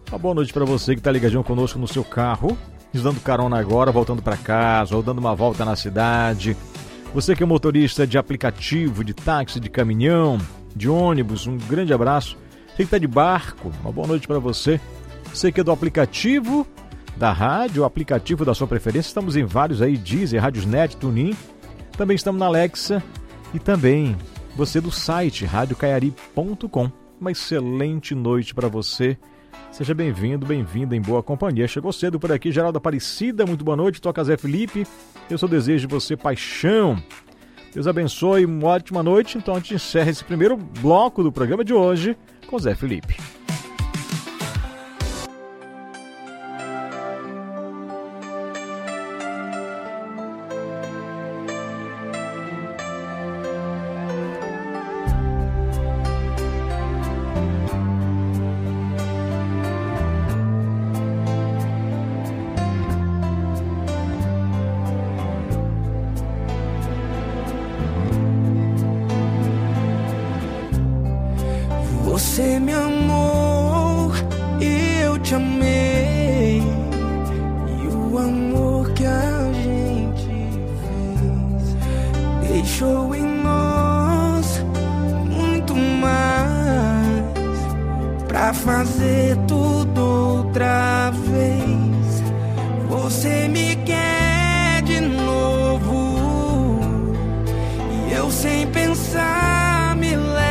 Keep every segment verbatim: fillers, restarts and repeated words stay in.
Uma boa noite para você que está ligadinho conosco no seu carro, nos dando carona agora, voltando para casa ou dando uma volta na cidade. Você que é motorista de aplicativo, de táxi, de caminhão, de ônibus, um grande abraço. Você que está de barco, uma boa noite para você. Você que é do aplicativo da rádio, o aplicativo da sua preferência. Estamos em vários aí, Deezer, Radiosnet, TuneIn. Também estamos na Alexa e também você do site rádio caiari ponto com. Uma excelente noite para você. Seja bem-vindo, bem-vinda em boa companhia. Chegou cedo por aqui, Geraldo Aparecida, muito boa noite. Toca Zé Felipe, eu só desejo de você paixão. Deus abençoe, uma ótima noite. Então a gente encerra esse primeiro bloco do programa de hoje com Zé Felipe. Você me amou e eu te amei, e o amor que a gente fez deixou em nós muito mais pra fazer tudo outra vez. Você me quer de novo e eu sem pensar me levo.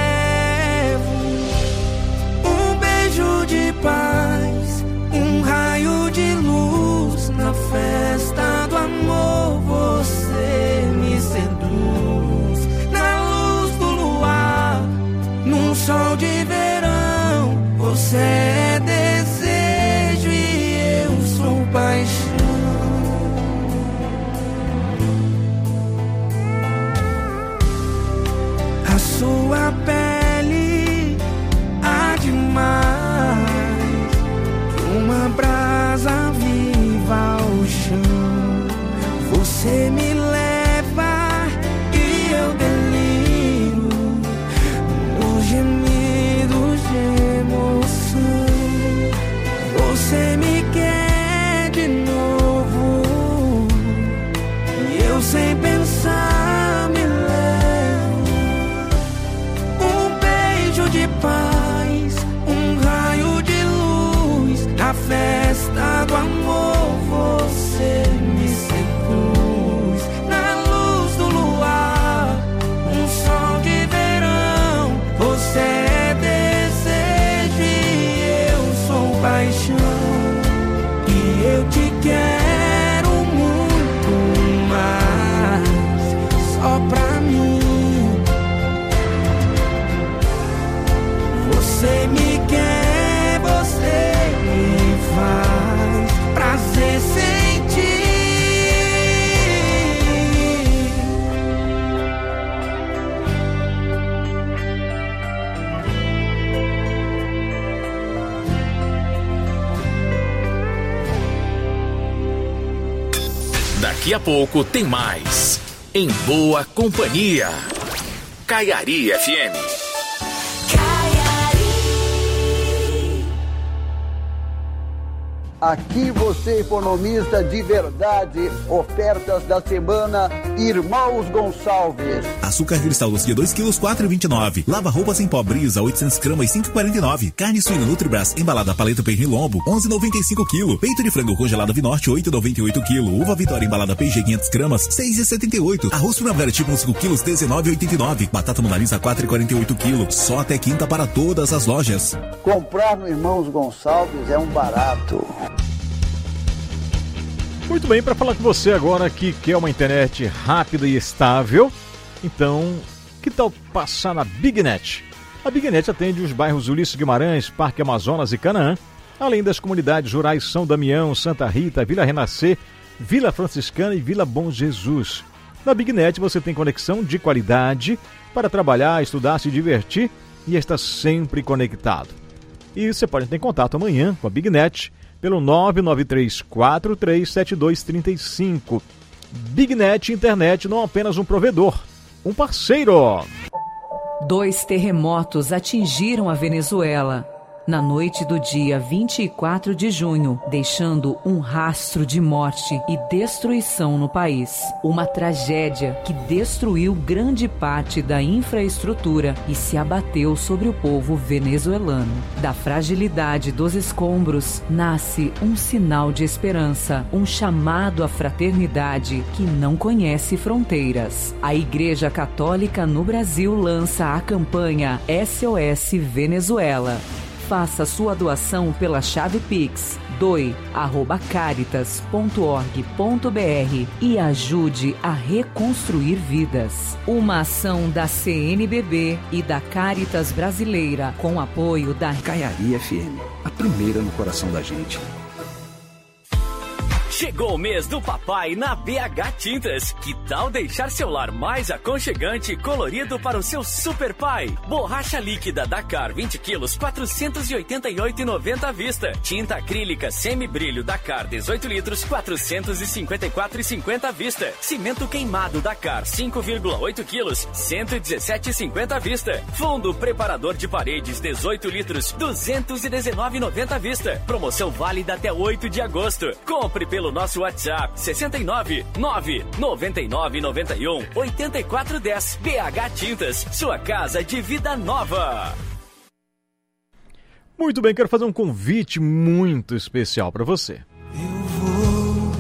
De paz, um raio de luz na festa do amor. Você me seduz na luz do luar, num sol de verão. Você é desejo e eu sou paixão. A sua pele há demais uma brasa viva ao chão. Você me leva e eu deliro nos gemidos de emoção. Você me quer de novo e eu sem pensar me levo. Um beijo de paz, um raio de na festa do amor. Você me seduz na luz do luar, um sol de verão. Você é desejo e eu sou paixão, e eu te quero muito mais, só pra mim. Você me quer, você faz prazer sentir. Daqui a pouco tem mais Em Boa Companhia. Caiari F M. Aqui você economiza de verdade. Ofertas da semana Irmãos Gonçalves. Açúcar cristal doce dois quilos, quatro reais e vinte e nove. Lava roupas em pó Brisa, oitocentos gramas, cinco reais e quarenta e nove. Carne suína Nutribras embalada paleta pernil lombo, onze reais e noventa e cinco quilo. Peito de frango congelado Vinorte, oito reais e noventa e oito quilo. Uva Vitória embalada P G quinhentas gramas, seis reais e setenta e oito. Arroz primavera tipo cinco quilos, dezenove reais e oitenta e nove. Batata monalisa quatro reais e quarenta e oito quilo. Só até quinta para todas as lojas. Comprar no Irmãos Gonçalves é um barato. Muito bem, para falar com você agora que quer uma internet rápida e estável, então, que tal passar na BigNet? A BigNet atende os bairros Ulisses Guimarães, Parque Amazonas e Canaã, além das comunidades rurais São Damião, Santa Rita, Vila Renascer, Vila Franciscana e Vila Bom Jesus. Na BigNet você tem conexão de qualidade para trabalhar, estudar, se divertir e está sempre conectado. E você pode ter contato amanhã com a BigNet pelo nove nove três quatro três sete dois três cinco. BigNet Internet, não apenas um provedor, um parceiro. Dois terremotos atingiram a Venezuela. na noite do dia vinte e quatro de junho, deixando um rastro de morte e destruição no país. Uma tragédia que destruiu grande parte da infraestrutura e se abateu sobre o povo venezuelano. Da fragilidade dos escombros nasce um sinal de esperança, um chamado à fraternidade que não conhece fronteiras. A Igreja Católica no Brasil lança a campanha S O S Venezuela. Faça sua doação pela chave Pix doe arroba caritas ponto org ponto br e ajude a reconstruir vidas. Uma ação da C N B B e da Caritas Brasileira com apoio da Caiari F M, a primeira no coração da gente. Chegou o mês do papai na B H Tintas. Que tal deixar seu lar mais aconchegante e colorido para o seu super pai? Borracha líquida Dakar vinte quilos, quatrocentos e oitenta e oito reais e noventa centavos à vista. Tinta acrílica semi-brilho Dakar dezoito litros, quatrocentos e cinquenta e quatro reais e cinquenta centavos à vista. Cimento queimado Dakar cinco vírgula oito quilos, cento e dezessete reais e cinquenta centavos à vista. Fundo preparador de paredes dezoito litros, duzentos e dezenove reais e noventa centavos à vista. Promoção válida até oito de agosto. Compre pelo nosso WhatsApp sessenta e nove, nove, noventa e nove, noventa e um, oitenta e quatro dez. B H Tintas, sua casa de vida nova. Muito bem, quero fazer um convite muito especial para você. Eu vou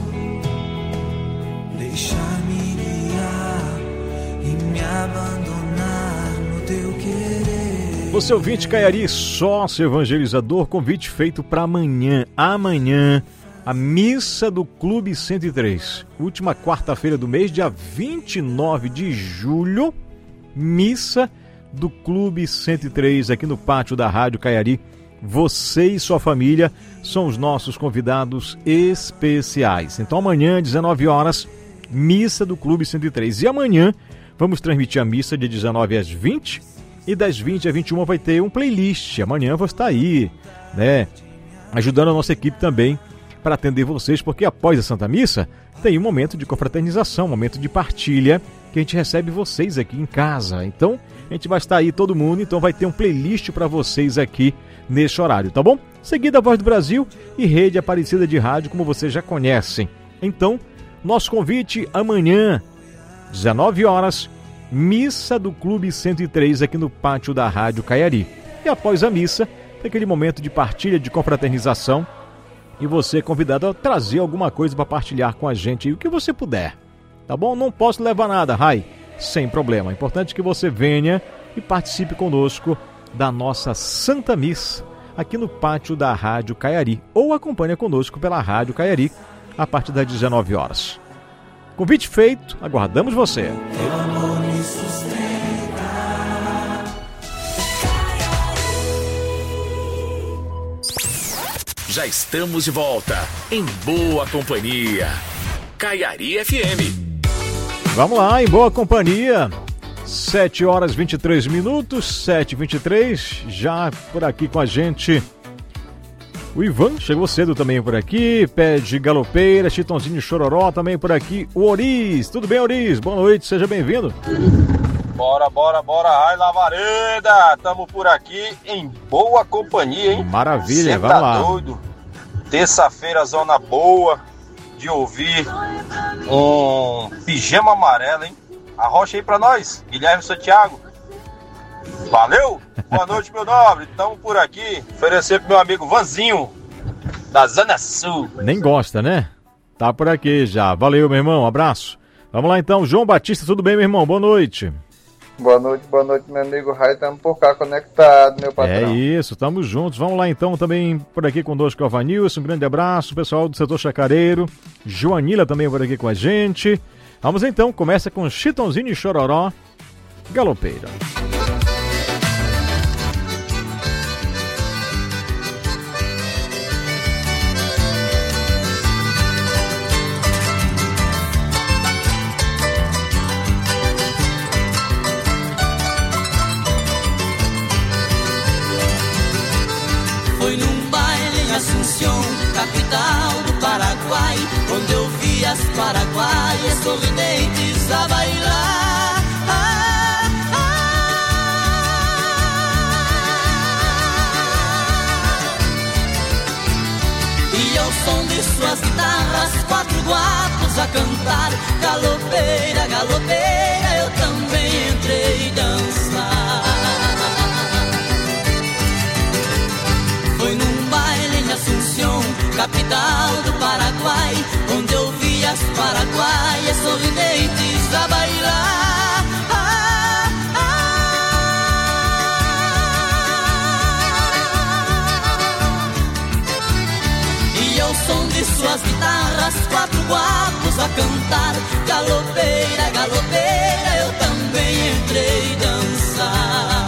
deixar-me guiar e me abandonar no teu querer. Você ouvinte Caiari, sócio evangelizador, convite feito para amanhã. Amanhã, a missa do Clube cento e três. Última quarta-feira do mês, dia vinte e nove de julho, missa do Clube cento e três aqui no pátio da Rádio Caiari. Você e sua família são os nossos convidados especiais. Então amanhã, dezenove horas, missa do Clube cento e três. E amanhã vamos transmitir a missa de dezenove às vinte e das vinte às vinte e uma vai ter um playlist. Amanhã eu vou estar aí, né, ajudando a nossa equipe também para atender vocês, porque após a Santa Missa tem um momento de confraternização, um momento de partilha que a gente recebe vocês aqui em casa. Então a gente vai estar aí todo mundo, então vai ter um playlist para vocês aqui nesse horário, tá bom? Seguida a Voz do Brasil e Rede Aparecida de Rádio, como vocês já conhecem. Então, nosso convite amanhã, dezenove horas, missa do Clube cento e três aqui no pátio da Rádio Caiari. E após a missa, tem aquele momento de partilha, de confraternização, e você é convidado a trazer alguma coisa para partilhar com a gente, o que você puder, tá bom? Não posso levar nada, Rai, sem problema. É importante que você venha e participe conosco da nossa Santa Missa aqui no pátio da Rádio Caiari, ou acompanha conosco pela Rádio Caiari a partir das dezenove horas. Convite feito, aguardamos você. Já estamos de volta, em boa companhia. Caiari F M. Vamos lá, em boa companhia. sete horas e vinte e três minutos, sete e vinte e três, já por aqui com a gente. O Ivan chegou cedo também por aqui, pé de galopeira, Chitãozinho Chororó também por aqui. O Oriz, tudo bem, Oriz? Boa noite, seja bem-vindo. Bora, bora, bora, Rai Lavareda, tamo por aqui em boa companhia, hein? Maravilha, Cê vamos tá lá. Doido. Terça-feira, zona boa de ouvir um pijama amarelo, hein? Arrocha aí pra nós, Guilherme Santiago. Valeu? Boa noite, meu nobre. Tamo por aqui. Oferecer pro meu amigo Vanzinho, da Zona Sul. Nem gosta, né? Tá por aqui já. Valeu, meu irmão. Um abraço. Vamos lá então. João Batista, tudo bem, meu irmão? Boa noite. Boa noite, boa noite, meu amigo Rai. Estamos por cá conectado, meu patrão. É isso, estamos juntos. Vamos lá então também por aqui conosco, o Vanilson. Um grande abraço. Pessoal do setor chacareiro. Joanila também por aqui com a gente. Vamos então, começa com Chitãozinho e Chororó, Galopeira. Foi num baile em Assunção, capital do Paraguai, onde eu vi as paraguaias sorridentes a bailar. Ah, ah, E ao som de suas guitarras, quatro guapos a cantar. Galopeira, galopeira, eu também entrei dançar. Foi num baile em Assunção, capital do Paraguai, onde eu vi as paraguaias sorridentes a bailar. Ah, ah. E ao som de suas guitarras, quatro guapos a cantar. Galopeira, galopeira, eu também entrei dançar.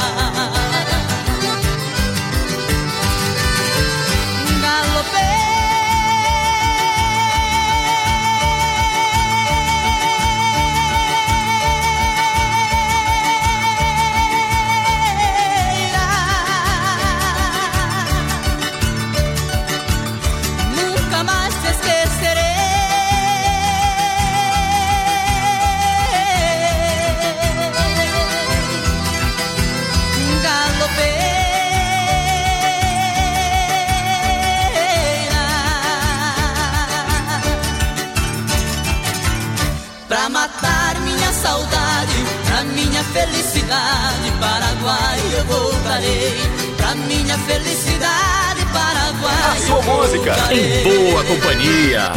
Pra matar minha saudade, pra minha felicidade, Paraguai eu voltarei. Pra minha felicidade, Paraguai. A sua música em boa companhia.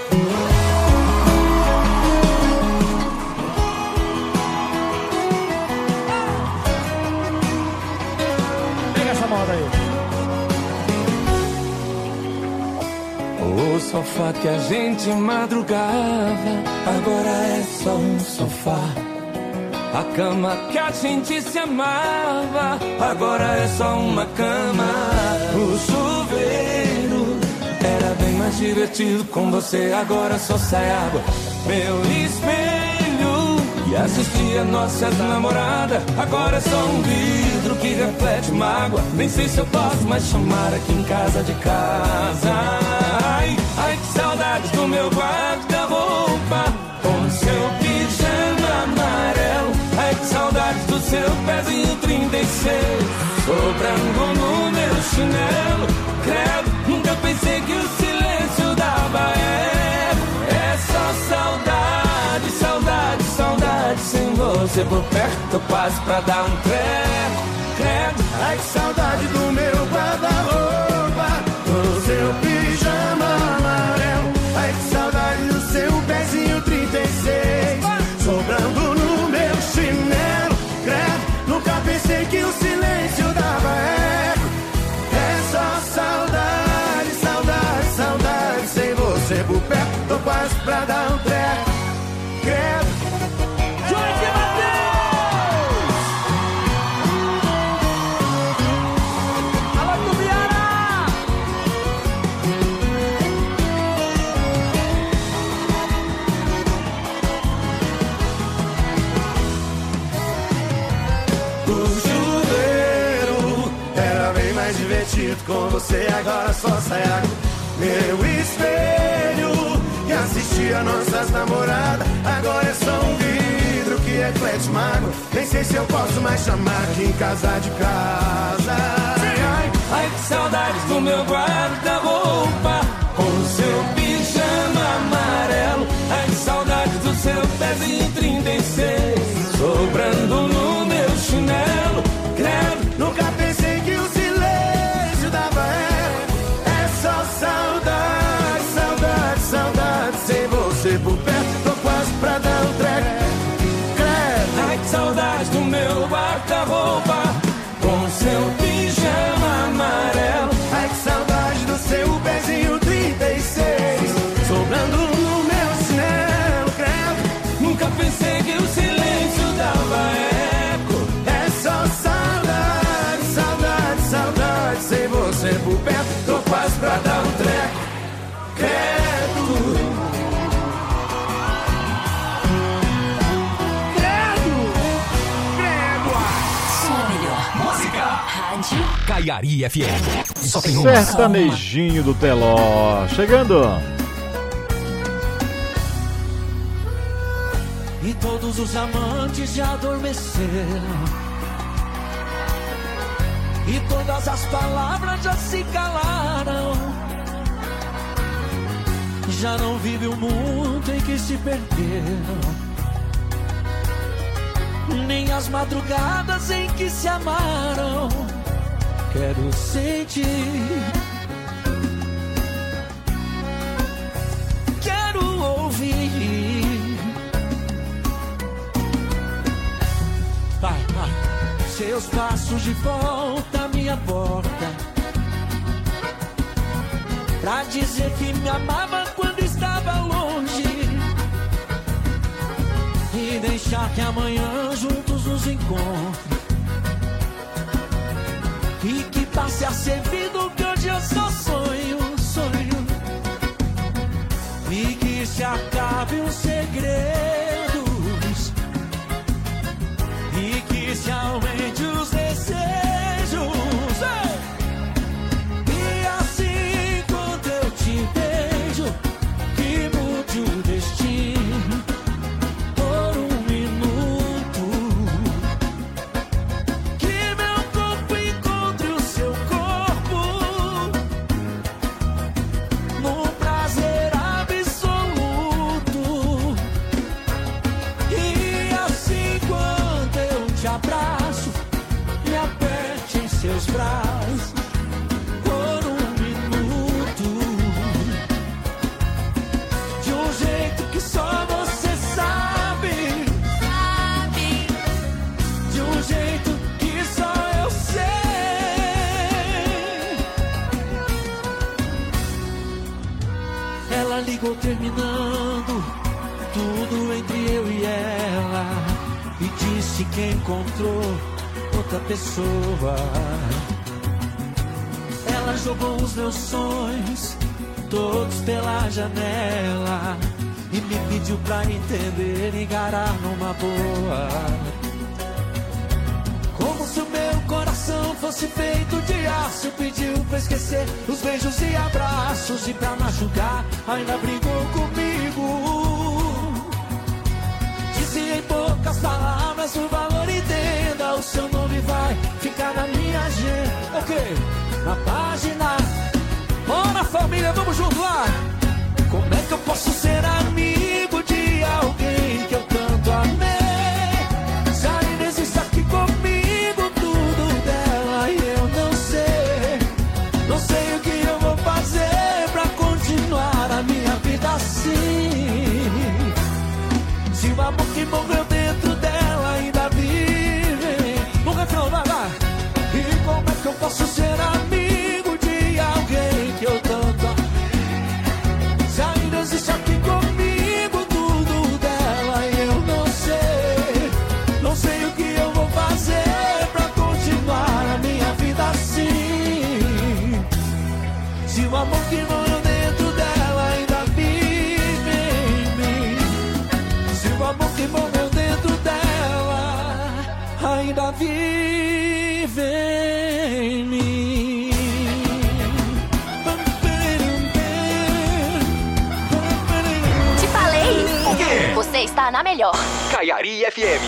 Pega essa moda aí. O sofá que a gente madrugava, agora é só um sofá. A cama que a gente se amava, agora é só uma cama. O chuveiro era bem mais divertido com você, agora só sai água. Meu espelho que assistia nossas namoradas, agora é só um vidro que reflete mágoa. Nem sei se eu posso mais chamar aqui em casa de casa. Ai, ai, que saudades do meu guarda-roupa com seu pijama amarelo. Ai, que saudades do seu pezinho trinta e seis sobrando no meu chinelo. Credo, nunca pensei que o silêncio dava eco. É só saudade, saudade, saudade. Sem você por perto, eu passo pra dar um treco. Credo, ai, que saudade do meu guarda-roupa com seu pijama amarelo. Ai, que saudade do seu pezinho trinta e seis sobrando no meu chinelo. Credo, nunca pensei que o silêncio dava eco. É só saudade, saudade, saudade. Sem você por perto, tô quase pra dar um treco. Credo. Jorge Matheus! Alô, Tubiara! O chuveiro era bem mais divertido com você, agora só sai água. Meu espelho que assistia nossas namoradas, agora é só um vidro que reflete mágoa. Nem sei se eu posso mais chamar aqui em casa de casa. Ai, ai, que saudades do meu guarda-roupa com seu pijama amarelo. Ai, que saudades do seu pezinho trinta e seis sobrando no meu chinelo. Credo, nunca pensei que o silêncio dava eco. É só saudade, saudade, saudade. Sem você por perto, tô quase pra dar um treco. Credo, ai, que saudade do meu guarda-roupa com seu pijama amarelo. Ai, que saudade do seu pezinho trinta e seis sobrando no meu chinelo. Credo, nunca pensei que o silêncio dava eco. É só saudade, saudade, saudade. Sem você por perto, tô quase pra dar um treco. Credo. Caiari F M. Só tem uma. Sertanejinho do Teló. Chegando. E todos os amantes já adormeceram, e todas as palavras já se calaram. já não vive o mundo em que se perderam, nem as madrugadas em que se amaram. Quero sentir, quero ouvir. Vai, vai. Seus passos de volta à minha porta, pra dizer que me amava quando estava longe, e deixar que amanhã juntos nos encontre, e que passe a ser vida o que hoje eu só sonho, sonho, e que se acabe os segredos, e que se aumente os desejos. E assim quando eu te beijo, que mude o destino por um minuto, que meu corpo encontre o seu corpo num prazer absoluto. E assim quando eu te abraço, me aperte em seus braços por um minuto, de um jeito que só você sabe, sabe, de um jeito que só eu sei. Ela ligou terminando tudo entre eu e ela, e disse que encontrou outra pessoa. Ela jogou os meus sonhos todos pela janela, e me pediu pra entender e encarar numa boa. Como se o meu coração fosse feito de aço, pediu pra esquecer os beijos e abraços, e pra machucar ainda brigou comigo. Disse em poucas palavras o valor, entenda, o seu nome vai ficar na minha agenda. Ok, na página. Bora família, vamos junto lá. Como é que eu posso ser amigo de alguém que eu tanto amei? Se ainda existe aqui comigo tudo dela e eu não sei, não sei o que eu vou fazer pra continuar a minha vida assim. Se o amor que morreu dentro dela ainda vive. No refrão, vai lá. E como é que eu posso ser amigo de alguém que eu tanto amo? Se ainda existe aqui comigo tudo dela e eu não sei, não sei o que eu vou fazer pra continuar a minha vida assim. Se o amor que morreu dentro dela ainda vive em mim, se o amor que morreu dentro dela ainda vive em mim. Te falei? O quê? Você está na melhor. Caiari F M.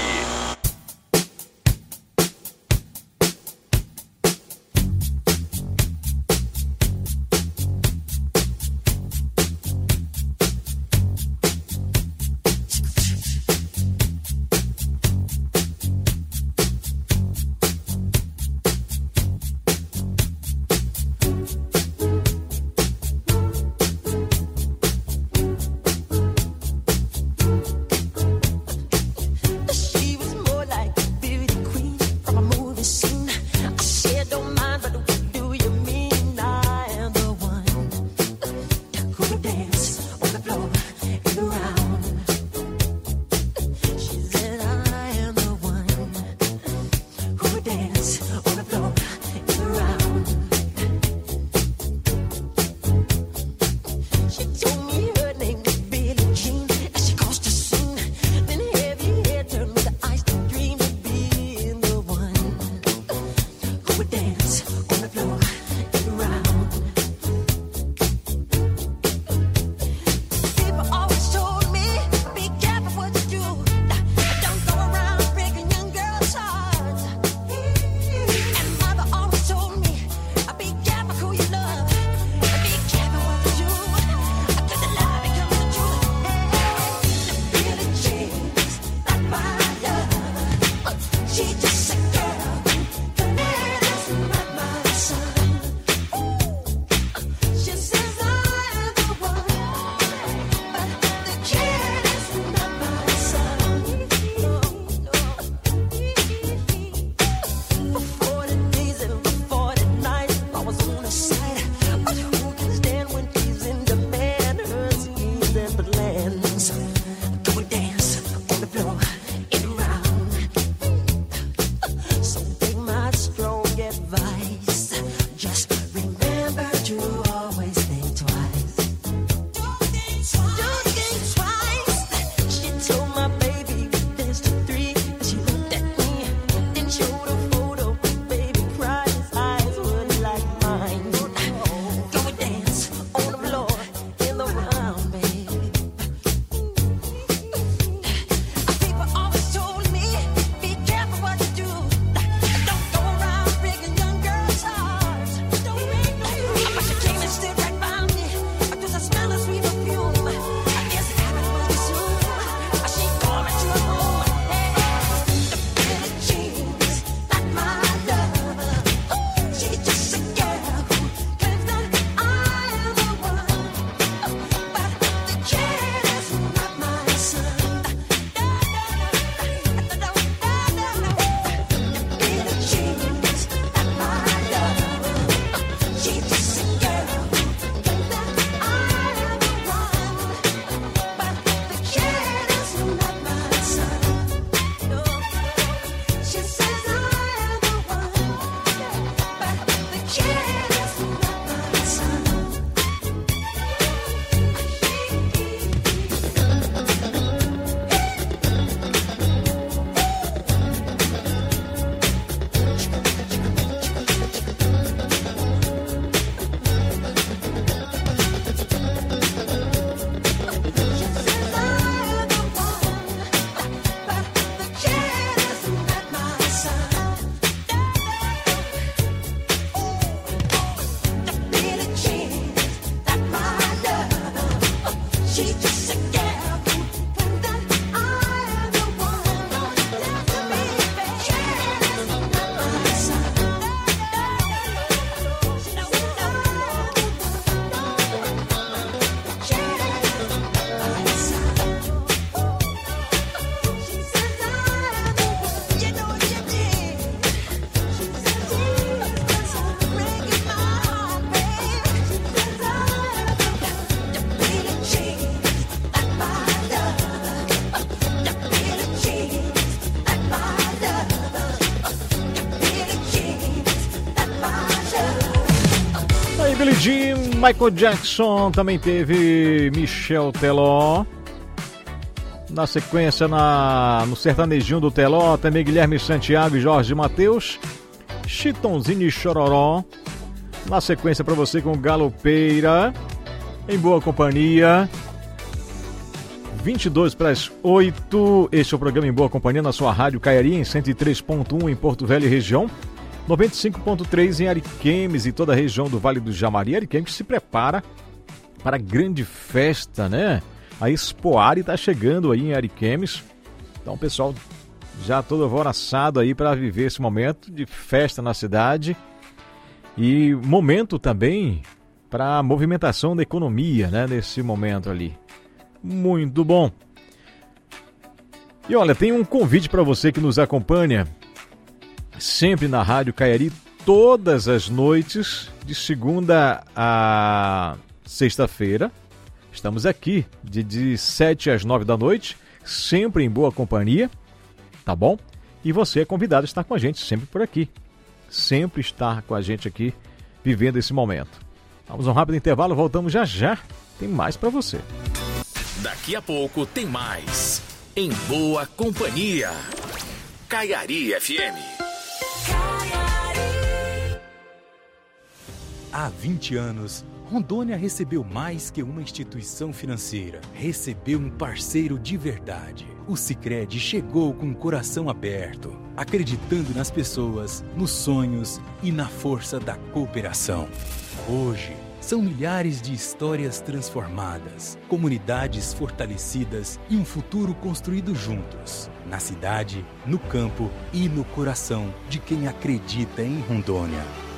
She Billie Jean, Michael Jackson, também teve Michel Teló. Na sequência, na, no sertanejinho do Teló, também Guilherme Santiago e Jorge Mateus. Chitãozinho e Chororó. Na sequência para você com Galopeira, Em Boa Companhia. vinte e dois para as oito. Este é o programa Em Boa Companhia na sua rádio Caiari, em cento e três ponto um em Porto Velho e região. noventa e cinco ponto três em Ariquemes e toda a região do Vale do Jamari. Ariquemes se prepara para a grande festa, né? A Expoari está chegando aí em Ariquemes. Então o pessoal já todo alvoroçado aí para viver esse momento de festa na cidade. E momento também para a movimentação da economia, né? Nesse momento ali. Muito bom. E olha, tem um convite para você que nos acompanha sempre na Rádio Caiari, todas as noites, de segunda a sexta-feira. Estamos aqui de, de sete às nove da noite, sempre em boa companhia, tá bom? E você é convidado a estar com a gente sempre por aqui. Sempre estar com a gente aqui, vivendo esse momento. Vamos a um rápido intervalo, voltamos já já. Tem mais para você. Daqui a pouco tem mais. Em Boa Companhia. Caiari F M. Há vinte anos, Rondônia recebeu mais que uma instituição financeira. Recebeu um parceiro de verdade. O Sicredi chegou com o coração aberto, acreditando nas pessoas, nos sonhos e na força da cooperação. Hoje, são milhares de histórias transformadas, comunidades fortalecidas e um futuro construído juntos. Na cidade, no campo e no coração de quem acredita em Rondônia.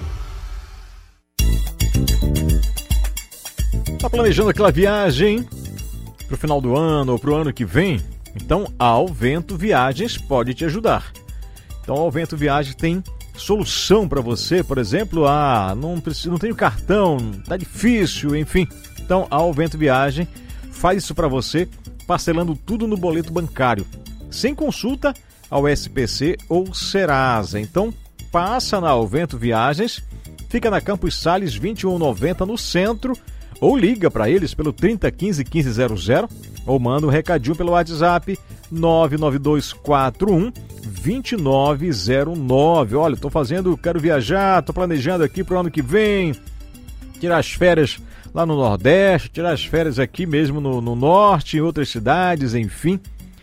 Está planejando aquela viagem para o final do ano ou para o ano que vem? Então a Alvento Viagens pode te ajudar. Então a Alvento Viagens tem solução para você, por exemplo, ah, não, preciso, não tenho cartão, tá difícil, enfim. Então a Alvento Viagem faz isso para você, parcelando tudo no boleto bancário, sem consulta ao S P C ou Serasa. Então passa na Alvento Viagens, fica na Campos Sales vinte e um noventa no centro, ou liga para eles pelo trinta, quinze, quinze zero zero, ou manda um recadinho pelo WhatsApp nove nove dois quatro um, dois nove zero nove. Olha, estou fazendo, quero viajar, estou planejando aqui para o ano que vem, tirar as férias lá no Nordeste, tirar as férias aqui mesmo no, no Norte, em outras cidades, enfim.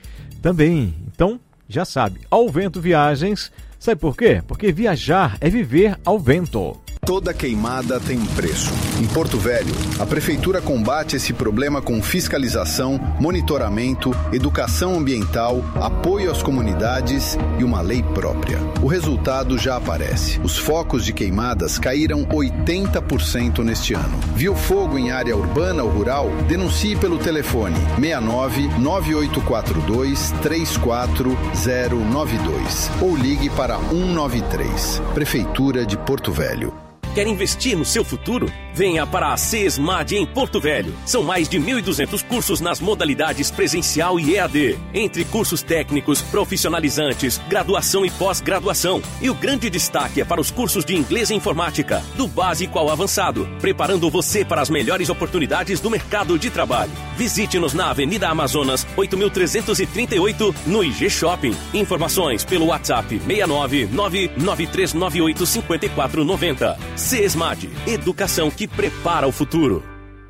Também, então, já sabe, Alvento Viagens, sabe por quê? Porque viajar é viver ao vento. Toda queimada tem um preço. Em Porto Velho, a Prefeitura combate esse problema com fiscalização, monitoramento, educação ambiental, apoio às comunidades e uma lei própria. O resultado já aparece. Os focos de queimadas caíram oitenta por cento neste ano. Viu fogo em área urbana ou rural? Denuncie pelo telefone seis nove nove oito quatro dois três quatro zero nove dois ou ligue para um nove três. Prefeitura de Porto Velho. Quer investir no seu futuro? Venha para a CESMAD em Porto Velho. São mais de mil e duzentos cursos nas modalidades presencial e E A D. Entre cursos técnicos, profissionalizantes, graduação e pós-graduação. E o grande destaque é para os cursos de inglês e informática, do básico ao avançado, preparando você para as melhores oportunidades do mercado de trabalho. Visite-nos na Avenida Amazonas, oito mil trezentos e trinta e oito, no I G Shopping. Informações pelo WhatsApp seis nove nove nove três nove oito cinco quatro nove zero. CESMAD, educação que prepara o futuro.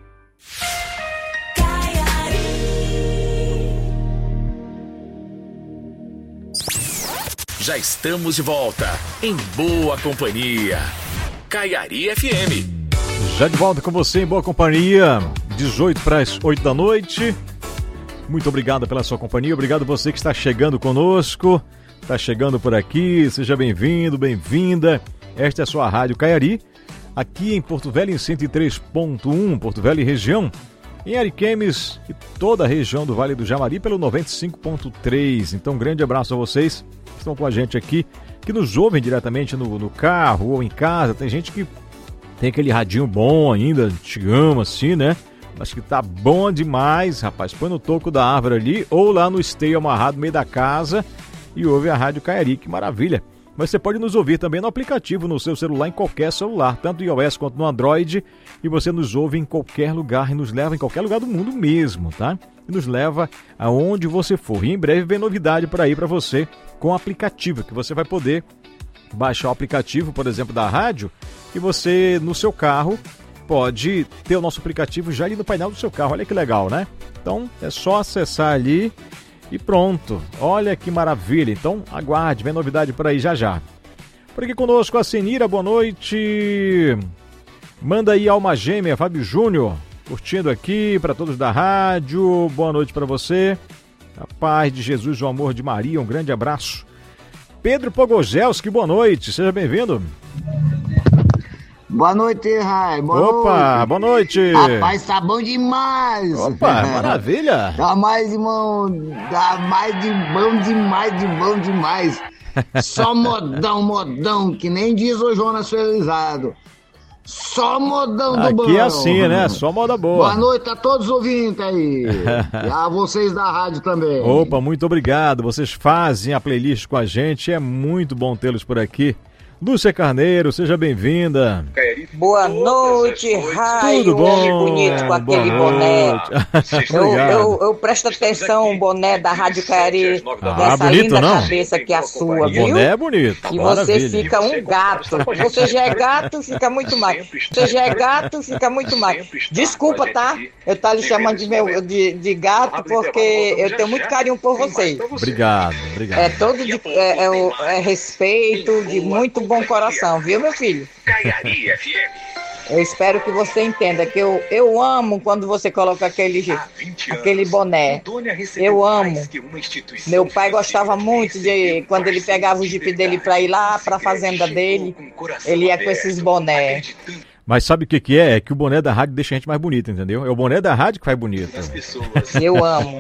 Já estamos de volta, em boa companhia. Caiari F M. Já de volta com você em boa companhia, dezoito para as oito da noite. Muito obrigado pela sua companhia, obrigado você que está chegando conosco, está chegando por aqui, seja bem-vindo, bem-vinda. Esta é a sua Rádio Caiari, aqui em Porto Velho em cento e três ponto um, Porto Velho e região, em Ariquemes e toda a região do Vale do Jamari pelo noventa e cinco ponto três. Então, um grande abraço a vocês que estão com a gente aqui, que nos ouvem diretamente no, no carro ou em casa. Tem gente que tem aquele radinho bom ainda, antigão assim, né? Acho que tá bom demais, rapaz. Põe no toco da árvore ali ou lá no esteio amarrado no meio da casa e ouve a Rádio Caiari, que maravilha. Mas você pode nos ouvir também no aplicativo, no seu celular, em qualquer celular, tanto no iOS quanto no Android, e você nos ouve em qualquer lugar e nos leva em qualquer lugar do mundo mesmo, tá? E nos leva aonde você for. E em breve vem novidade por aí para você com o aplicativo, que você vai poder baixar o aplicativo, por exemplo, da rádio, e você, no seu carro, pode ter o nosso aplicativo já ali no painel do seu carro. Olha que legal, né? Então, é só acessar ali e pronto. Olha que maravilha. Então, aguarde, vem novidade por aí já já. Por aqui conosco a Senira, boa noite. Manda aí Alma Gêmea, Fábio Júnior, curtindo aqui para todos da rádio. Boa noite para você. A paz de Jesus, o amor de Maria, um grande abraço. Pedro Pogozelski, boa noite, seja bem-vindo. Boa noite, Rai. Boa Opa, noite. boa noite. Rapaz, tá bom demais. Opa, maravilha. Tá mais, irmão, tá mais de bom demais, de bom demais. Só modão, modão, que nem diz o Jonas Felizardo. Só modão do bom. Aqui é assim, né? Só moda boa. Boa noite a todos os ouvintes aí. E a vocês da rádio também. Opa, muito obrigado. Vocês fazem a playlist com a gente. É muito bom tê-los por aqui. Lúcia Carneiro, seja bem-vinda. Boa noite, Raio. Tudo bom? Homem bonito com aquele boné. eu, eu, eu presto atenção, o boné da Rádio Caiari, ah, dessa bonito, linda não? cabeça que é a sua, O viu? boné é bonito. E Maravilha. você fica um gato. Você já é gato, fica muito mais. Você já é gato, fica muito mais. Desculpa, tá? Eu tá lhe chamando de, meu, de, de gato porque eu tenho muito carinho por vocês. Obrigado, obrigado. É todo de é, é, é respeito, de muito bom coração, viu, meu filho? Eu espero que você entenda que eu, eu amo quando você coloca aquele, aquele boné. Eu amo. Meu pai gostava muito de quando ele pegava o jipe dele para ir lá para a fazenda dele, ele ia com esses bonés. Mas sabe o que que é? É que o boné da rádio deixa a gente mais bonita, entendeu? É o boné da rádio que faz bonito. Eu amo.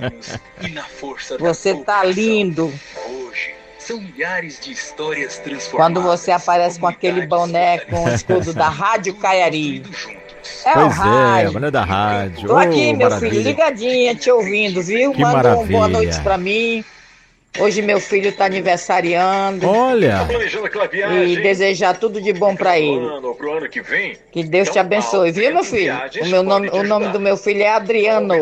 Você tá lindo. São milhares de histórias transformadas. Quando você aparece com aquele boné com o escudo da Rádio Caiari. É pois o rádio. é, boné da rádio. Tô aqui, oh, meu maravilha. filho, ligadinha, te ouvindo, viu? Que Manda maravilha. uma boa noite pra mim. Hoje meu filho tá aniversariando. Olha. E desejar tudo de bom pra ele. Que Deus te abençoe, viu, meu filho? O, meu nome, o nome do meu filho é Adriano.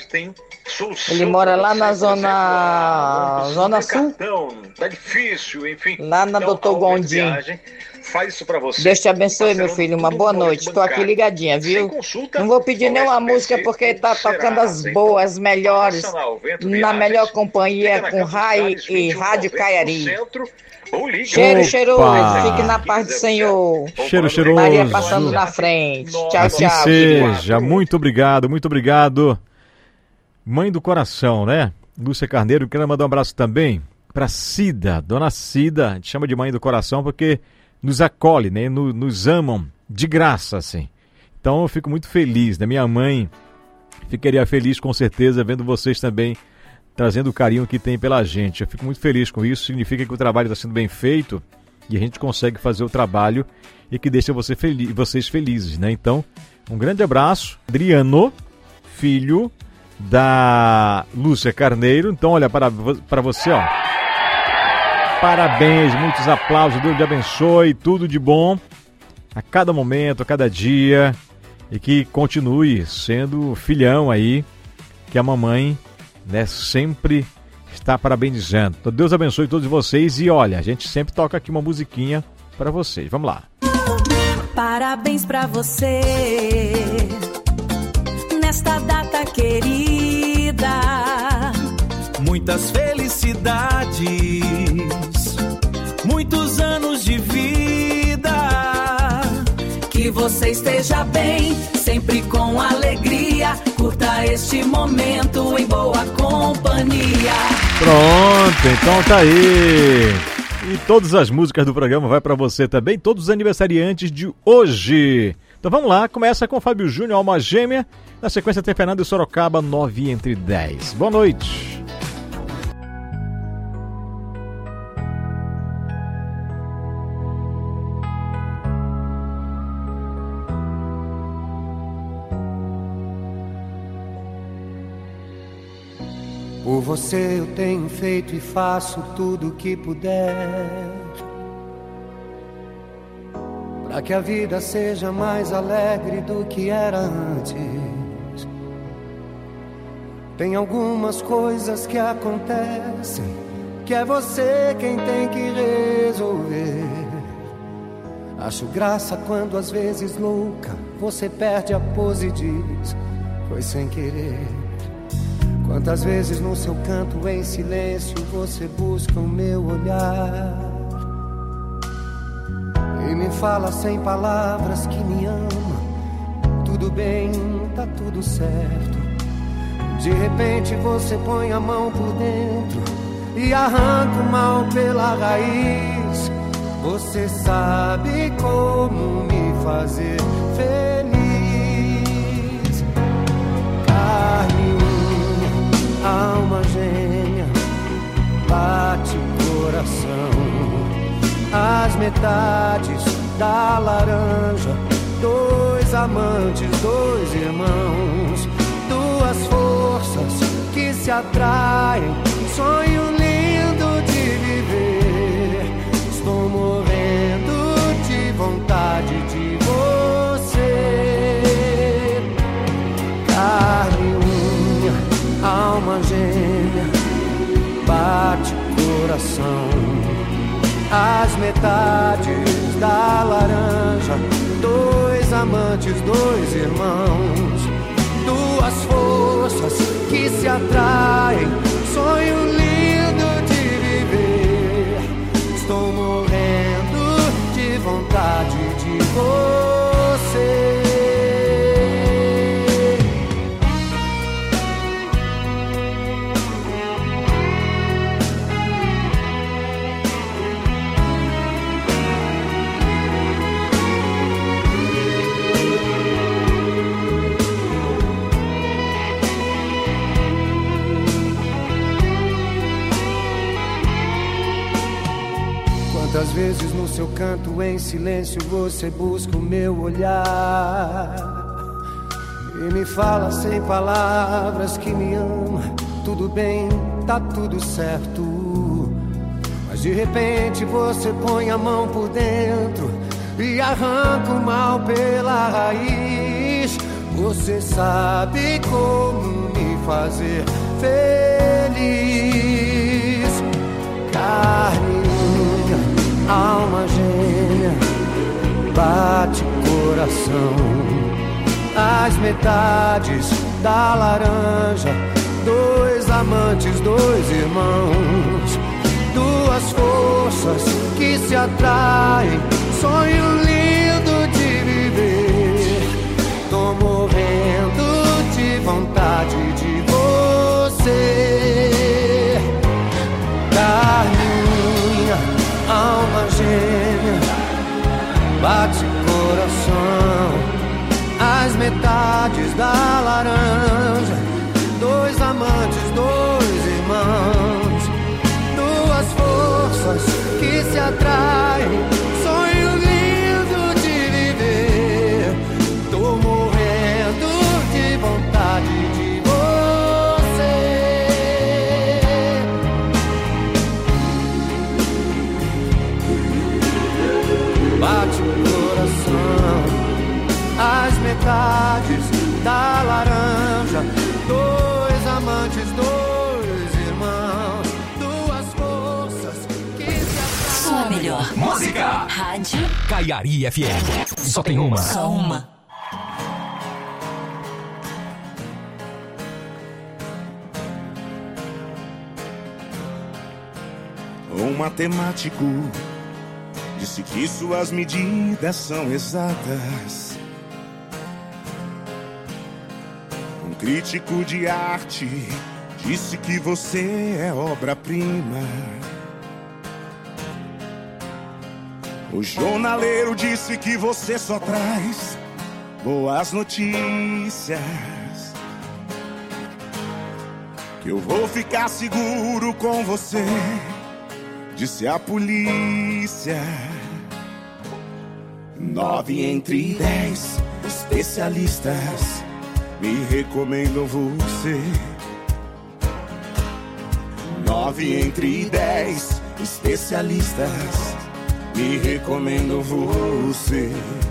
Ele mora lá na zona, zona sul. Tá difícil, enfim. Lá na doutor Gondim. Faz isso pra você. Deus te abençoe, meu filho. Uma boa noite. Tô aqui ligadinha, viu? Não vou pedir nenhuma música porque tá tocando as boas, as melhores, na melhor companhia com Rai e Rádio Caiari. Cheiro Opa. cheiroso, fique na paz do Senhor. Cheiro cheiroso. Maria passando na frente. Tchau, Assim tchau. seja. Muito obrigado, muito obrigado. Mãe do coração, né? Lúcia Carneiro, quero mandar um abraço também para Cida, dona Cida. A gente chama de mãe do coração porque nos acolhe, né? Nos, nos amam de graça, assim. Então eu fico muito feliz, né? Minha mãe ficaria feliz com certeza vendo vocês também trazendo o carinho que tem pela gente. Eu fico muito feliz com isso, significa que o trabalho está sendo bem feito e a gente consegue fazer o trabalho e que deixa você feliz, vocês felizes, né? Então, um grande abraço, Adriano, filho da Lúcia Carneiro. Então, olha, para, para você, ó. Parabéns, muitos aplausos, Deus te abençoe, tudo de bom a cada momento, a cada dia, e que continue sendo filhão aí, que a mamãe, né, sempre está parabenizando. Então, Deus abençoe todos vocês e olha, a gente sempre toca aqui uma musiquinha para vocês. Vamos lá. Parabéns pra você nesta data querida. Muitas felicidades, muitos anos de vida. Que você esteja bem, sempre com alegria. Curta este momento em boa companhia. Pronto, então tá aí. E todas as músicas do programa vai pra você também, todos os aniversariantes de hoje. Então vamos lá, começa com Fábio Júnior, Alma Gêmea. Na sequência tem Fernando e Sorocaba, nove entre dez. Boa noite. Por você eu tenho feito e faço tudo o que puder, pra que a vida seja mais alegre do que era antes. Tem algumas coisas que acontecem que é você quem tem que resolver. Acho graça quando às vezes louca você perde a pose e diz: foi sem querer. Quantas vezes no seu canto em silêncio você busca o meu olhar e me fala sem palavras que me ama. Tudo bem, tá tudo certo. De repente você põe a mão por dentro e arranca o mal pela raiz. Você sabe como me fazer feliz. Carne, alma gêmea, bate o coração. As metades da laranja, dois amantes, dois irmãos, duas forças que se atraem. Sonho lindo de viver. Estou morrendo de vontade de você. Carne, unha, alma gêmea, bate o coração. As metades da laranja, dois amantes, dois irmãos, duas forças que se atraem. Sonho lindo de viver. Estou morrendo de vontade de você. Quantas vezes no seu canto em silêncio você busca o meu olhar e me fala sem palavras que me ama. Tudo bem, tá tudo certo. Mas de repente você põe a mão por dentro e arranca o mal pela raiz. Você sabe como me fazer feliz. Carne, alma gêmea, bate coração. As metades da laranja, dois amantes, dois irmãos, duas forças que se atraem. Sonho lindo de viver. Tô morrendo de vontade de você. Carne, alma gêmea, bate coração. As metades da laranja, dois amantes, dois irmãos, duas forças que se atraem. Sonho lindo de viver. Tô morrendo de vontade de você. Bate o coração. As metades da laranja, dois amantes, dois irmãos, duas forças que se atraem. Sua melhor Música. Rádio Caiari F M. Só tem uma. Só uma. Um matemático disse que suas medidas são exatas. crítico de arte disse que você é obra-prima. O jornaleiro disse que você só traz boas notícias. Que eu vou ficar seguro com você, disse a polícia. Nove entre dez especialistas me recomendam você. Nove entre dez especialistas me recomendam você.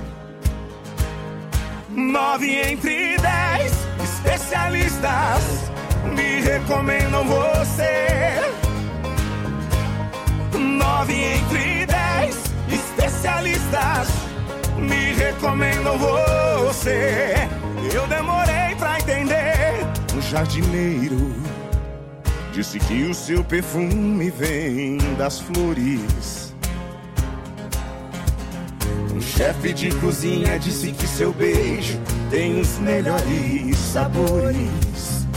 Nove entre dez especialistas me recomendam você. Nove entre dez especialistas me recomendam você. Eu demorei pra entender. Um jardineiro disse que o seu perfume vem das flores. Um chefe de cozinha disse que seu beijo tem os melhores sabores.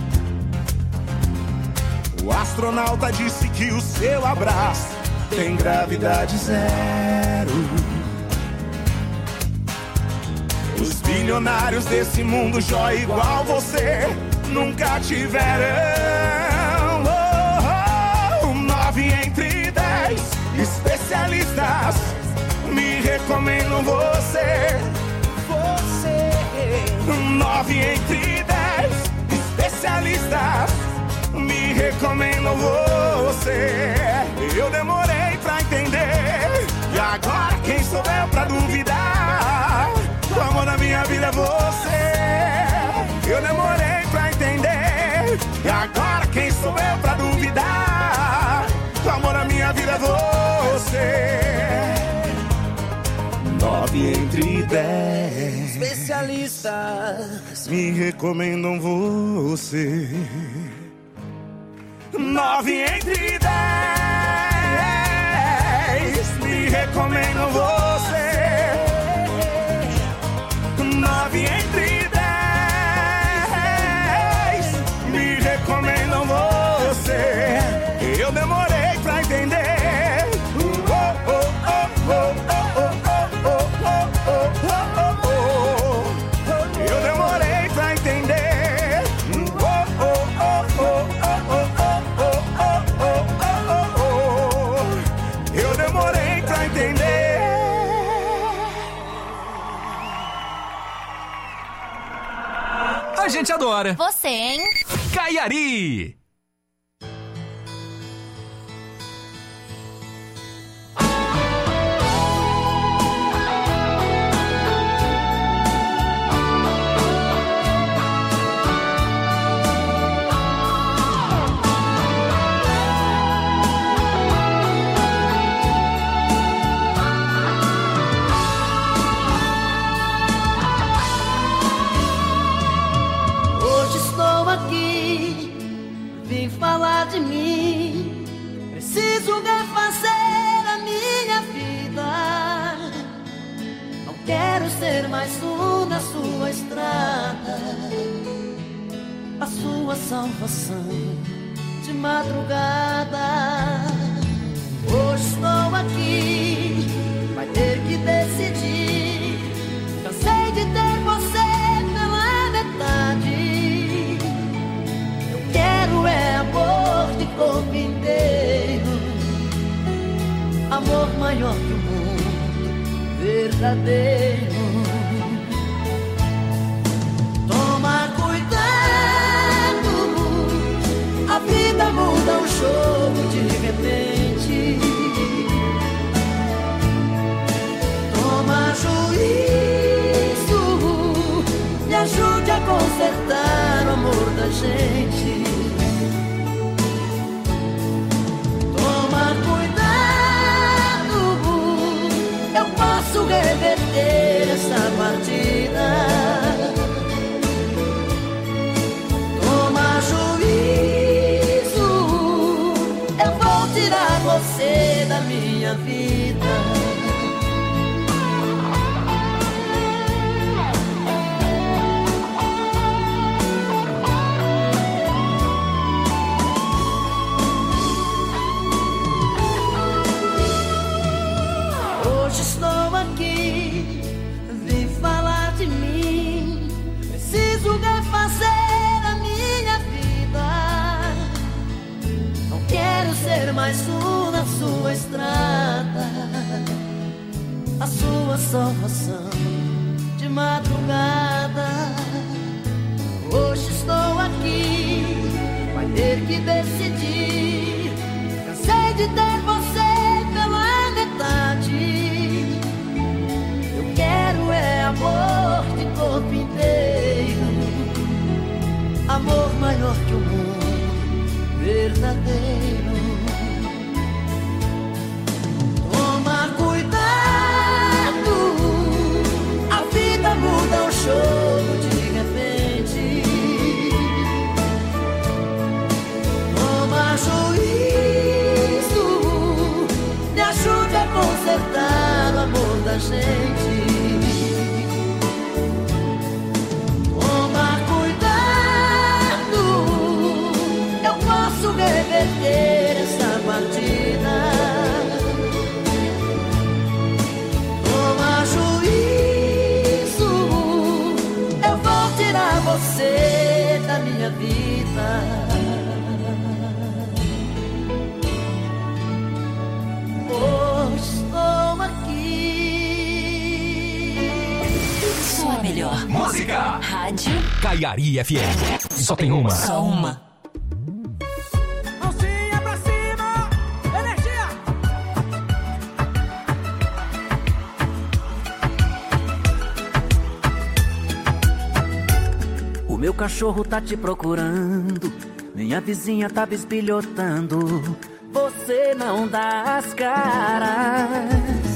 O astronauta disse que o seu abraço tem gravidade zero. Os bilionários desse mundo jóia igual você nunca tiveram. Oh, oh, nove entre dez especialistas me recomendam você. Você. Nove entre dez especialistas me recomendam você. Eu demorei pra entender, e agora quem sou eu pra duvidar? O amor da minha vida é você. Eu demorei pra entender, e agora quem sou eu pra duvidar? O amor da minha vida é você. Nove entre dez especialistas me recomendam você. Nove entre dez me recomendam você. Nove entre dez me recomendam você. Eu demorei pra entender. Oh, oh, oh, oh, oh, oh, oh, oh, oh, oh. Eu demorei pra entender. Oh, oh, oh, oh, oh, oh, oh. Eu demorei pra entender. A gente adora. Você, hein? Caiari. Falar de mim, preciso refazer a minha vida. Não quero ser mais um na sua estrada, a sua salvação de madrugada. Hoje estou aqui, vai ter que decidir. Cansei de ter você pela metade. Quero é amor de corpo inteiro, amor maior que o mundo, verdadeiro. Toma cuidado, a vida muda um jogo de repente. Toma juízo, me ajude a consertar o amor da gente. Toma cuidado, eu posso reverter essa partida. Toma juízo, eu vou tirar você da minha vida. mais um na sua estrada, a sua salvação de madrugada. Hoje estou aqui, vai ter que decidir. Cansei de ter você pela metade. Eu quero é amor de corpo inteiro, amor maior que o mundo verdadeiro. Toma cuidado, a vida muda o jogo de repente. Toma juízo, me ajude a consertar o amor da gente. Toma cuidado, eu posso reverter essa partida. Toma juízo, eu vou tirar você da minha vida. Hoje estou aqui. Sua melhor música. Rádio Caiari F M. Só tem uma. Só uma. Mãozinha pra cima, energia. O meu cachorro tá te procurando, minha vizinha tá bisbilhotando. Você não dá as caras.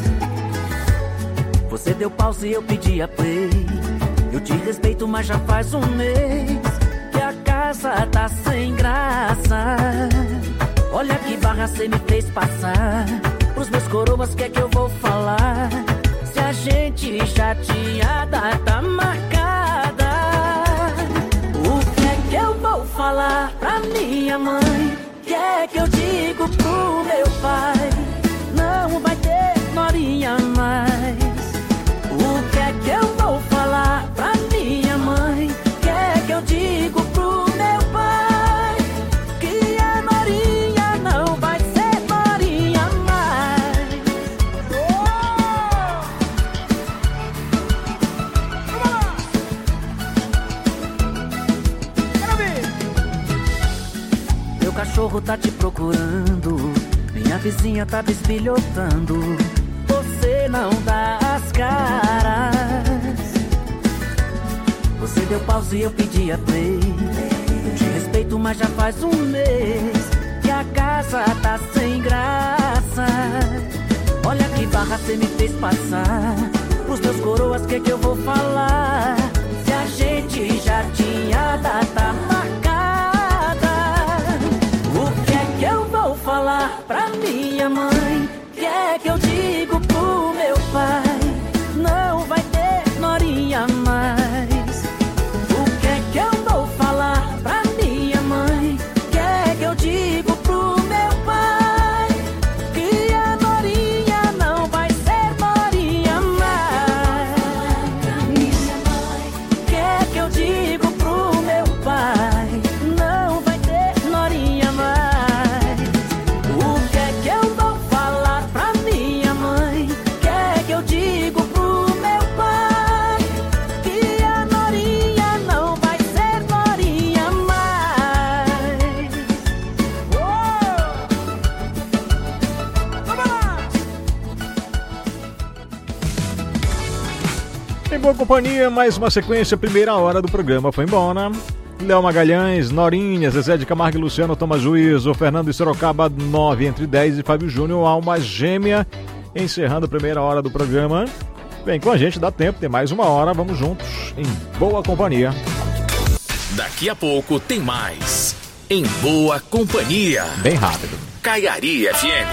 Você deu pause e eu pedi a play. Eu te respeito, mas já faz um mês que a casa tá sem graça. Olha que barra cê me fez passar. Pros meus coroas, que é que eu vou falar? Se a gente já tinha data marcada, o que é que eu vou falar pra minha mãe? O que é que eu digo pro meu pai? Não vai ter norinha mais. O que é que eu vou falar pra minha mãe? O que é que eu digo pro meu pai? Que a norinha não vai ser norinha mais. Meu cachorro tá te procurando, minha vizinha tá bisbilhotando. Você não dá as caras. Você deu pause e eu pedi a play. Eu te respeito, mas já faz um mês que a casa tá sem graça. Olha que barra cê me fez passar. Pros meus coroas, que é que eu vou falar? Se a gente já tinha data marcada, o que é que eu vou falar pra minha mãe? O que é que eu digo pro meu pai? Não vai ter norinha mais. O que é que eu vou falar pra minha mãe? O que é que eu digo pro meu pai? Que a norinha não vai ser norinha mais. O que é que eu digo pro meu pai? Não vai ter norinha mais. O que é que eu vou falar pra minha mãe? O que é que eu digo pro meu pai? Que a norinha não vai ser norinha mais. Em boa companhia, mais uma sequência, primeira hora do programa foi embora. Léo Magalhães, Norinha, Zezé de Camargo e Luciano, Toma Juízo, Fernando e Sorocaba, nove entre dez e Fábio Júnior, Alma Gêmea, encerrando a primeira hora do programa. Vem com a gente, dá tempo, tem mais uma hora, vamos juntos, em boa companhia. Daqui a pouco tem mais. Em boa companhia. Bem rápido. Caiari F M.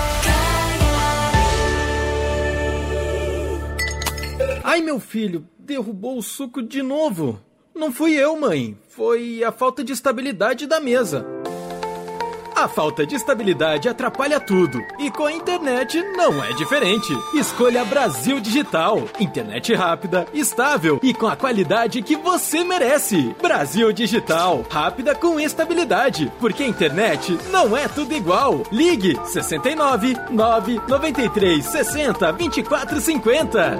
Ai, meu filho, derrubou o suco de novo. Não fui eu, mãe. Foi a falta de estabilidade da mesa. A falta de estabilidade atrapalha tudo. E com a internet não é diferente. Escolha Brasil Digital. Internet rápida, estável e com a qualidade que você merece. Brasil Digital. Rápida com estabilidade. Porque a internet não é tudo igual. Ligue sessenta e nove, nove noventa e três, sessenta, vinte e quatro cinquenta.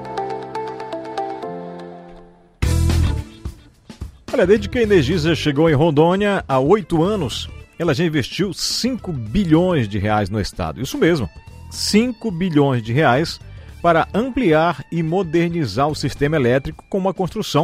Olha, desde que a Energisa chegou em Rondônia há oito anos, ela já investiu cinco bilhões de reais no estado. Isso mesmo, cinco bilhões de reais para ampliar e modernizar o sistema elétrico com uma construção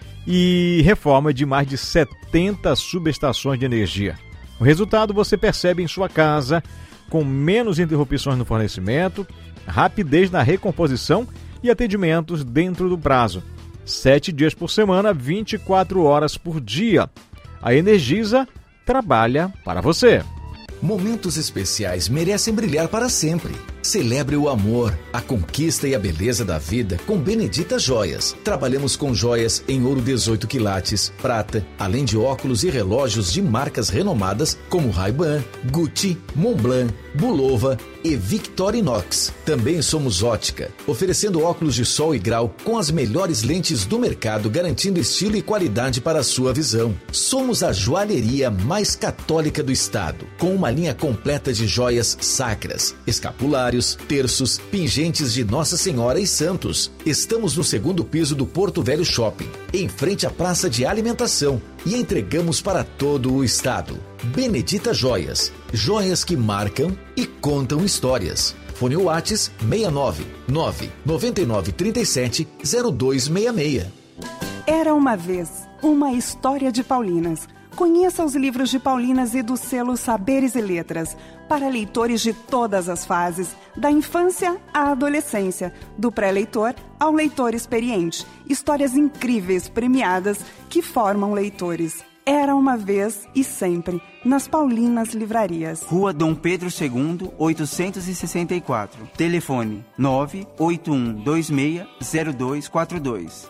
e reforma de mais de setenta subestações de energia. O resultado você percebe em sua casa, com menos interrupções no fornecimento, rapidez na recomposição e atendimentos dentro do prazo. Sete dias por semana, vinte e quatro horas por dia. A Energisa trabalha para você. Momentos especiais merecem brilhar para sempre. Celebre o amor, a conquista e a beleza da vida com Benedita Joias. Trabalhamos com joias em ouro dezoito quilates, prata, além de óculos e relógios de marcas renomadas como Ray-Ban, Gucci, Montblanc, Bulova e Victorinox. Também somos ótica, oferecendo óculos de sol e grau com as melhores lentes do mercado, garantindo estilo e qualidade para a sua visão. Somos a joalheria mais católica do estado, com uma linha completa de joias sacras, escapulares, terços, pingentes de Nossa Senhora e santos. Estamos no segundo piso do Porto Velho Shopping, em frente à praça de alimentação, e entregamos para todo o estado. Benedita Joias, joias que marcam e contam histórias. Fone Whats seis nove nove nove nove três sete zero dois seis seis. Era uma vez uma história de Paulinas. Conheça os livros de Paulinas e do selo Saberes e Letras, para leitores de todas as fases, da infância à adolescência, do pré-leitor ao leitor experiente. Histórias incríveis, premiadas, que formam leitores. Era uma vez e sempre, nas Paulinas Livrarias. Rua Dom Pedro segundo, oitocentos e sessenta e quatro. Telefone nove oito um dois seis zero dois quatro dois.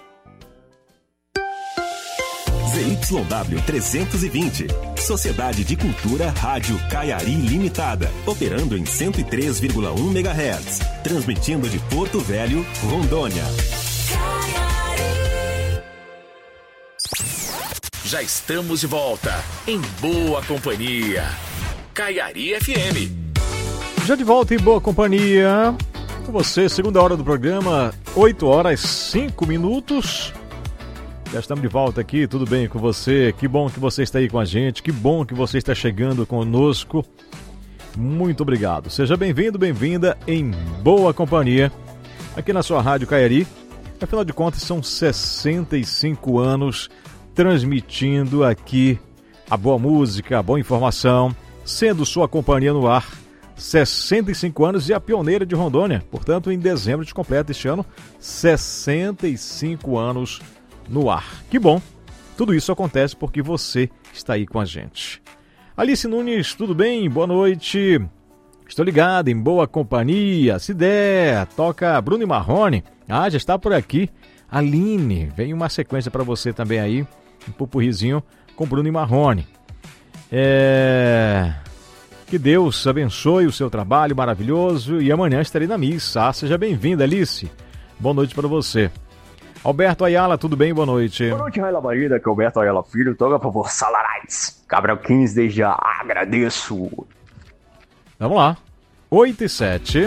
Z Y W trezentos e vinte, Sociedade de Cultura Rádio Caiari Limitada, operando em cento e três vírgula um megahertz, transmitindo de Porto Velho, Rondônia. Já estamos de volta, em boa companhia. Caiari F M. Já de volta em boa companhia com você, segunda hora do programa, oito horas e cinco minutos. Já estamos de volta aqui, tudo bem com você? Que bom que você está aí com a gente, que bom que você está chegando conosco. Muito obrigado. Seja bem-vindo, bem-vinda em boa companhia aqui na sua Rádio Caiari. Afinal de contas, são sessenta e cinco anos transmitindo aqui a boa música, a boa informação, sendo sua companhia no ar. sessenta e cinco anos e a pioneira de Rondônia. Portanto, em dezembro de completa este ano, sessenta e cinco anos no ar. Que bom! Tudo isso acontece porque você está aí com a gente. Alice Nunes, tudo bem? Boa noite. Estou ligado em boa companhia. Se der, toca Bruno e Marrone. Ah, já está por aqui. Aline, vem uma sequência para você também aí. Um pupurrizinho com Bruno e Marrone. É... Que Deus abençoe o seu trabalho maravilhoso e amanhã estarei na missa. Ah, seja bem-vinda, Alice. Boa noite para você. Alberto Ayala, tudo bem? Boa noite. Boa noite, Raila Barida, que é Alberto Ayala Filho. Toca pra você, Salarites. Gabriel quinze, desde já agradeço. Vamos lá. oito e sete.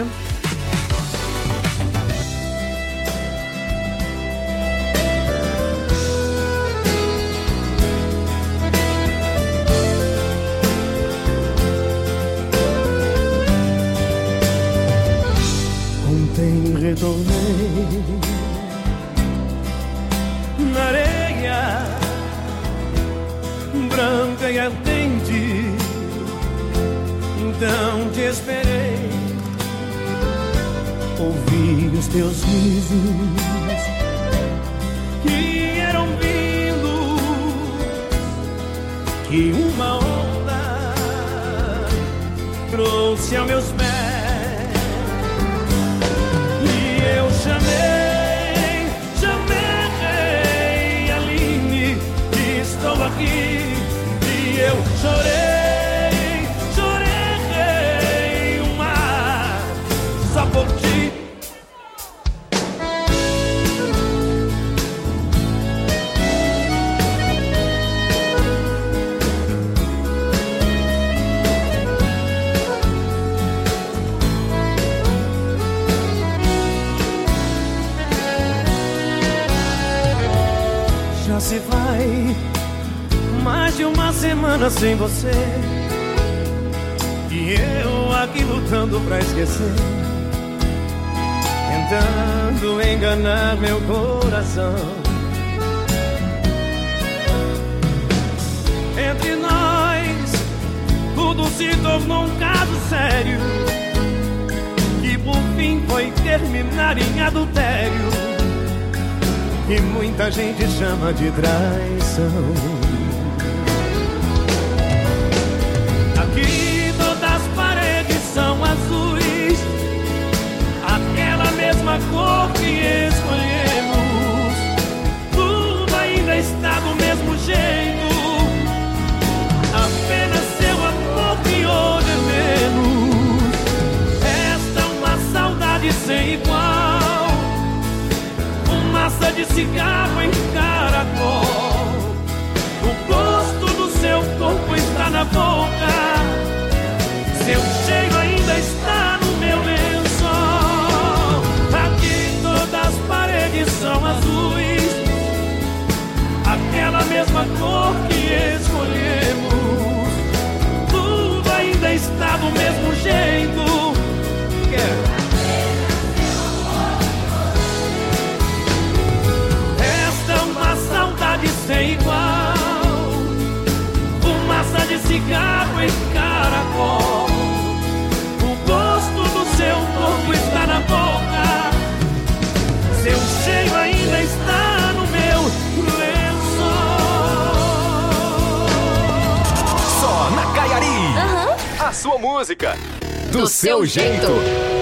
Ontem retornei na areia branca e ardente, então te esperei, ouvi os teus risos que eram vindos, que uma onda trouxe aos meus pés, e eu chamei. Aqui, e eu chorei, por ti. Já se vai mais de uma semana sem você, e eu aqui lutando pra esquecer, tentando enganar meu coração. Entre nós tudo se tornou um caso sério, que por fim foi terminar em adultério, que muita gente chama de traição. Aqui todas as paredes são azuis, aquela mesma cor que escolhemos. Tudo ainda está do mesmo jeito, apenas seu amor que hoje é menos. Resta uma saudade sem igual, fumaça de cigarro em caracol. O gosto do seu corpo está na boca, seu cheiro ainda está no meu lençol. Aqui todas as paredes são azuis, aquela mesma cor que escolhemos. Tudo ainda está do mesmo jeito. Yeah. Saudade sem igual, fumaça de cigarro em caracol. O gosto do seu corpo está na boca, seu cheiro ainda está no meu lençol. Só na Caiari. Uhum. A sua música do, do seu, seu jeito. jeito.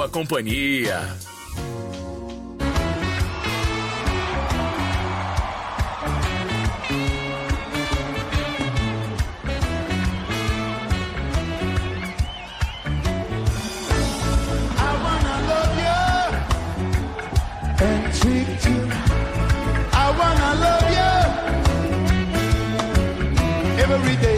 boa companhia. Every day.